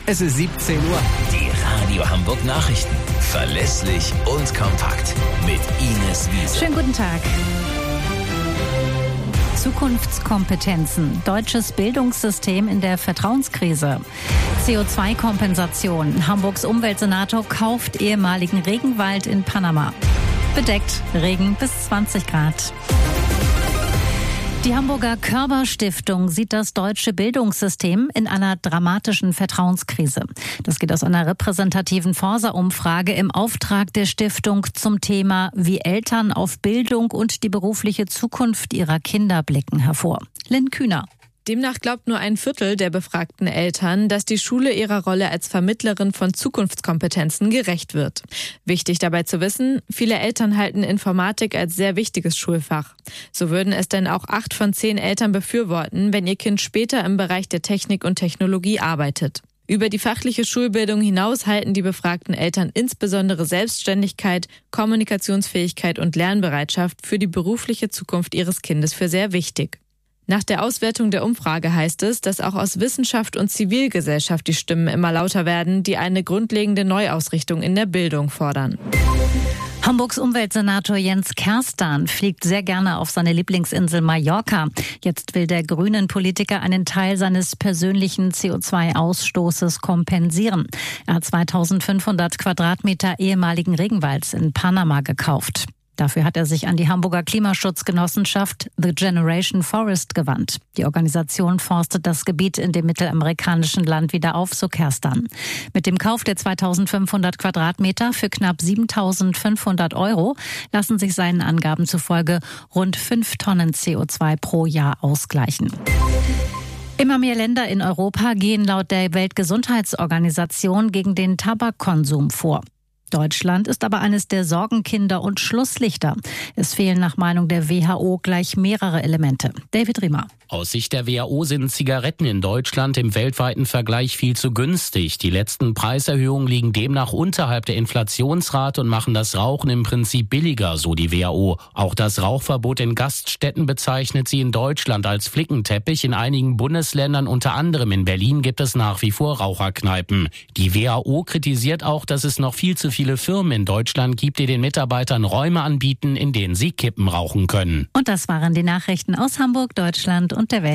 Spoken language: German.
Es ist 17 Uhr. Die Radio Hamburg Nachrichten. Verlässlich und kompakt. Mit Ines Wiese. Schönen guten Tag. Zukunftskompetenzen. Deutsches Bildungssystem in der Vertrauenskrise. CO2-Kompensation. Hamburgs Umweltsenator kauft ehemaligen Regenwald in Panama. Bedeckt. Regen bis 20 Grad. Die Hamburger Körber-Stiftung sieht das deutsche Bildungssystem in einer dramatischen Vertrauenskrise. Das geht aus einer repräsentativen Forsa-Umfrage im Auftrag der Stiftung zum Thema Wie Eltern auf Bildung und die berufliche Zukunft ihrer Kinder blicken hervor. Lynn Kühner. Demnach glaubt nur ein Viertel der befragten Eltern, dass die Schule ihrer Rolle als Vermittlerin von Zukunftskompetenzen gerecht wird. Wichtig dabei zu wissen, viele Eltern halten Informatik als sehr wichtiges Schulfach. So würden es denn auch 8 von 10 Eltern befürworten, wenn ihr Kind später im Bereich der Technik und Technologie arbeitet. Über die fachliche Schulbildung hinaus halten die befragten Eltern insbesondere Selbstständigkeit, Kommunikationsfähigkeit und Lernbereitschaft für die berufliche Zukunft ihres Kindes für sehr wichtig. Nach der Auswertung der Umfrage heißt es, dass auch aus Wissenschaft und Zivilgesellschaft die Stimmen immer lauter werden, die eine grundlegende Neuausrichtung in der Bildung fordern. Hamburgs Umweltsenator Jens Kerstan fliegt sehr gerne auf seine Lieblingsinsel Mallorca. Jetzt will der grünen Politiker einen Teil seines persönlichen CO2-Ausstoßes kompensieren. Er hat 2500 Quadratmeter ehemaligen Regenwalds in Panama gekauft. Dafür hat er sich an die Hamburger Klimaschutzgenossenschaft The Generation Forest gewandt. Die Organisation forstet das Gebiet in dem mittelamerikanischen Land wieder auf, so Kerstan. Mit dem Kauf der 2500 Quadratmeter für knapp 7.500 € lassen sich seinen Angaben zufolge rund 5 Tonnen CO2 pro Jahr ausgleichen. Immer mehr Länder in Europa gehen laut der Weltgesundheitsorganisation gegen den Tabakkonsum vor. Deutschland ist aber eines der Sorgenkinder und Schlusslichter. Es fehlen nach Meinung der WHO gleich mehrere Elemente. David Riemer. Aus Sicht der WHO sind Zigaretten in Deutschland im weltweiten Vergleich viel zu günstig. Die letzten Preiserhöhungen liegen demnach unterhalb der Inflationsrate und machen das Rauchen im Prinzip billiger, so die WHO. Auch das Rauchverbot in Gaststätten bezeichnet sie in Deutschland als Flickenteppich. In einigen Bundesländern, unter anderem in Berlin, gibt es nach wie vor Raucherkneipen. Die WHO kritisiert auch, dass es noch viel zu viele Firmen in Deutschland gibt, die den Mitarbeitern Räume anbieten, in denen sie Kippen rauchen können. Und das waren die Nachrichten aus Hamburg, Deutschland und der Welt.